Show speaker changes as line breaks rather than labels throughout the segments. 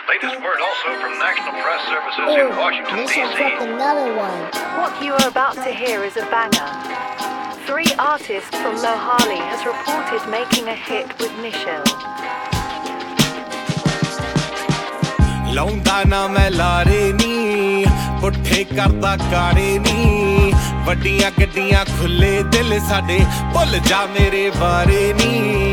Latest word also from National Press Services in Washington,
D.C.
Another one.
What you are about to hear is a banger. 3 artists from Mohali has reported making a hit with Michelle.
ਲਾਉਂਦਾ ਨਾ ਮੈਂ ਲਾਰੇ ਨੀ ਪੁੱਠੇ ਕਰਦਾ ਕਾਰੇ ਨੀ ਵੱਡੀਆਂ ਗੱਡੀਆਂ ਖੁੱਲੇ ਦਿਲ ਸਾਡੇ ਭੁੱਲ ਜਾ ਮੇਰੇ ਬਾਰੇ ਨੀ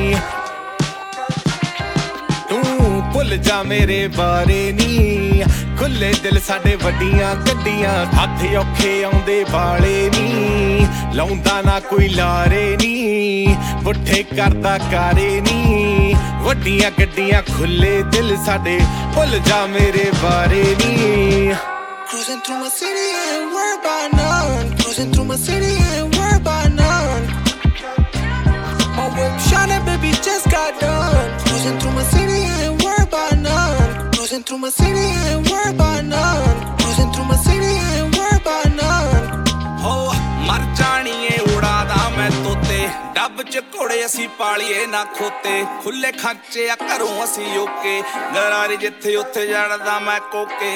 ਤੂੰ ਭੁੱਲ ਜਾ ਮੇਰੇ ਬਾਰੇ ਨੀ ਖੁੱਲੇ ਦਿਲ ਸਾਡੇ ਵੱਡੀਆਂ ਗੱਡੀਆਂ ਹੱਥ ਔਖੇ ਆਉਂਦੇ ਵਾਲੇ ਨੀ ਲਾਉਂਦਾ ਨਾ ਕੋਈ ਲਾਰੇ ਨੀ ਪੁੱਠੇ ਕਰਦਾ ਕਾਰੇ ਨੀ ਵੱਡੀਆਂ ਗੱਡੀਆਂ ਖੁੱਲੇ ਦਿਲ ਸਾਡੇ ਭੁੱਲ ਜਾ ਮੇਰੇ ਬਾਰੇ ਨੀ
Cruising through my city, ain't worried about none. Cruising through my city, ain't worried about none. My whip shining, baby, just got done. Cruising through my city, ain't worried about none. Cruising through my city, ain't worried about none. Cruising through my city, ain't worried about none.
Oh, ਮਰ ਜਾਣੀਏ ਉਡਾਦਾ ਮੈਂ ਤੋਤੇ ਡੱਬ ਚ ਘੋੜੇ ਅਸੀਂ ਪਾਲੀਏ ਨਾ ਖੋਤੇ ਖੁੱਲੇ ਖਾਂਚੇ ਆ ਘਰੋਂ ਅਸੀਂ ਓਕੇ ਗਰਾਰੀ ਜਿੱਥੇ ਉੱਥੇ ਜਾਣਦਾ ਮੈਂ ਕੋਕੇ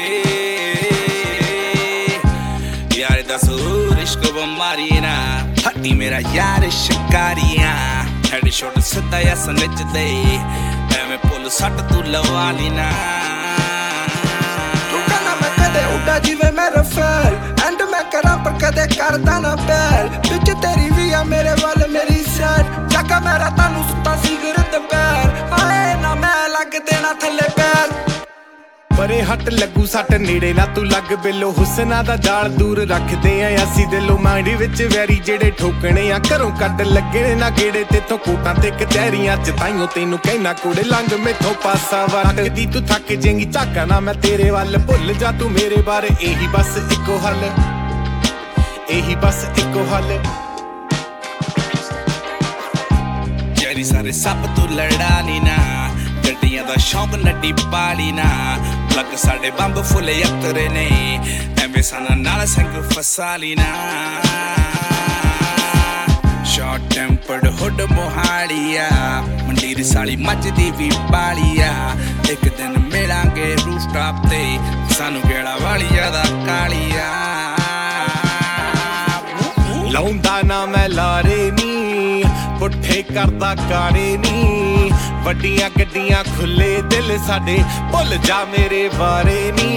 ਯਾਰ ਦੱਸ ਰਿਸ਼ਕ ਬਿਮਾਰੀ ਨਾ ਹੱਟੀ ਮੇਰਾ ਯਾਰ ਸ਼ਿਕਾਰੀਆਂ ਹੈਡ ਸ਼ੋਟ ਸਿੱਧਾ ਆ ਸੰਗਚ ਦੇ ਐਵੇਂ ਪੁੱਲ ਸੱਟ ਤੂੰ ਲਵਾ ਲਈ ਨਾ
ਤੂੰ ਕਹਿੰਦਾ ਮੈਂ ਕਦੇ ਉੱਡਾ ਜਿਵੇਂ ਮੈਂ ਰਫੇਲ ਐਂਡ ਮੈਂ ਕਰਾਂ ਪਰ ਕਦੇ ਕਰਦਾ ਨਾ ਬੈਲ ਵਿੱਚ ਤੇਰੀ ਵੀ ਆ ਮੇਰੇ ਵੱਲ ਮੇਰੀ ਸੈਡ ਚੱਕਾ ਮੇਰਾ ਤੁਹਾਨੂੰ ਸੁੱਤਾ ਸਿਗਰਟ ਪੈਰ ਹਾਏ ਨਾ ਮੈਂ ਲੱਗ ਦੇਣਾ ਥੱਲੇ ਪੈਰ
ਪਰੇ ਹੱਟ ਲੱਗੂ ਸੱਟ ਨੇੜੇ ਨਾ ਤੂੰ ਲੱਗ ਬਿੱਲੋ ਹੁਸਨਾ ਦਾ ਜਾਲ ਦੂਰ ਰੱਖਦੇ ਆ ਅਸੀਂ ਦਿਲੋਂ ਮਾਈਂਡ ਵਿੱਚ ਵੈਰੀ ਜਿਹੜੇ ਠੋਕਣੇ ਆ ਘਰੋਂ ਕੱਢ ਲੱਗਣੇ ਨਾ ਗੇੜੇ ਤੇਥੋਂ ਕੋਟਾਂ ਤੇ ਕਚਹਿਰੀਆਂ ਚ ਤਾਈਓ ਤੈਨੂੰ ਕਹਿਣਾ ਕੁੜੇ ਲੰਘ ਮੈਥੋਂ ਪਾਸਾ ਵਰਗਦੀ ਤੂੰ ਥੱਕ ਜੇਂਗੀ ਝਾਕਾ ਨਾ ਮੈਂ ਤੇਰੇ ਵੱਲ ਭੁੱਲ ਜਾ ਤੂੰ ਮੇਰੇ ਬਾਰੇ ਇਹੀ ਬਸ ਇੱਕੋ ਹੱਲ ਇਹੀ ਬਸ ਇੱਕੋ ਹੱਲ ਜਿਹੜੀ ਸਾਰੇ ਸੱਪ ਤੂੰ ਲੜਾ ਨੀ ਨਾ ਗੱਡੀਆਂ ਦਾ ਸ਼ੌਂਕ ਨੱਡੀ ਪਾਲੀ ਨਾ ਲੱਗ ਸਾਡੇ ਬੰਬ ਫੁੱਲੇ ਯਤਰੇ ਨੇ ਐਵੇਂ ਸਾਨਾ ਨਾਲ ਸੰਗ ਫਸਾ ਲਈ ਨਾ ਸ਼ਾਰਟ ਟੈਂਪਰਡ ਹੁੱਡ ਮੋਹਾਲੀਆ ਮੰਡੀਰ ਸਾਲੀ ਮੱਝਦੀ ਵੀ ਪਾਲੀਆ ਇੱਕ ਦਿਨ ਮਿਲਾਂਗੇ ਰੂਫਟਾਪ ਤੇ ਸਾਨੂੰ ਗੇੜਾ ਵਾਲੀ ਜ਼ਿਆਦਾ ਕਾਲੀਆ ਲਾਉਂਦਾ ਨਾ ਮੈਂ ਲਾਰੇ ਨੀ ਪੁੱਠੇ ਕਰਦਾ ਕਾਰੇ ਨੀ ਵੱਡੀਆਂ ਗੱਡੀਆਂ ਖੁੱਲੇ ਦਿਲ ਸਾਡੇ ਭੁੱਲ ਜਾ ਮੇਰੇ ਬਾਰੇ ਨੀ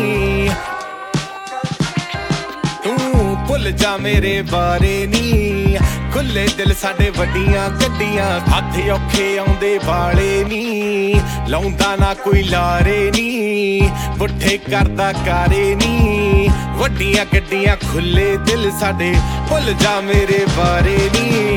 ਤੂੰ ਭੁੱਲ ਜਾ ਮੇਰੇ ਬਾਰੇ ਨੀ ਖੁੱਲੇ ਦਿਲ ਸਾਡੇ ਵੱਡੀਆਂ ਗੱਡੀਆਂ ਹੱਥ ਔਖੇ ਆਉਂਦੇ ਵਾਲੇ ਨੀ ਲਾਉਂਦਾ ਨਾ ਕੋਈ ਲਾਰੇ ਨੀ ਪੁੱਠੇ ਕਰਦਾ ਕਾਰੇ ਨੀ ਵੱਡੀਆਂ ਗੱਡੀਆਂ ਖੁੱਲੇ ਦਿਲ ਸਾਡੇ ਭੁੱਲ ਜਾ ਮੇਰੇ ਬਾਰੇ ਨੀ